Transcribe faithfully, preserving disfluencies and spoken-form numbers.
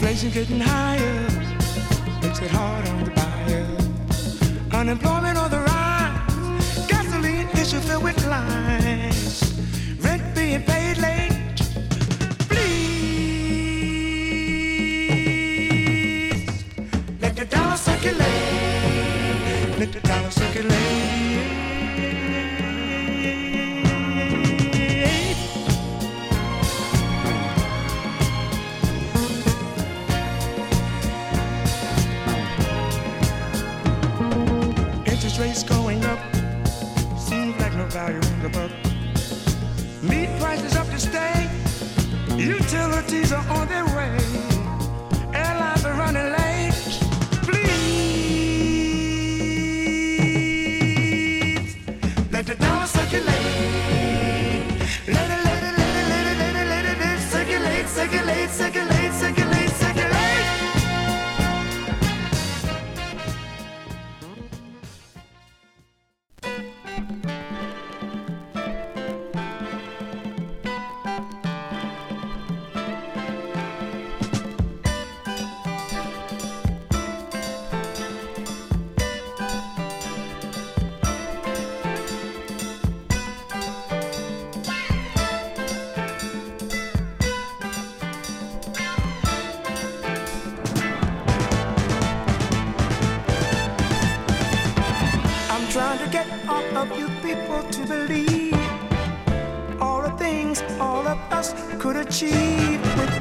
Inflation getting higher, makes it hard on the buyer. Unemployment on the rise, gasoline issue filled with lies. Rent being paid late. Please let the dollar circulate. Let the dollar circulate. Rates going up, seems like no value in the buck. Meat prices up to stay, utilities are on their way, airlines are running late. Please let the dollar circulate. Let it, let it, let it, let it, let it, let it, let it circulate, circulate, circulate, circulate, circulate. Trying to get all of you people to believe all the things all of us could achieve with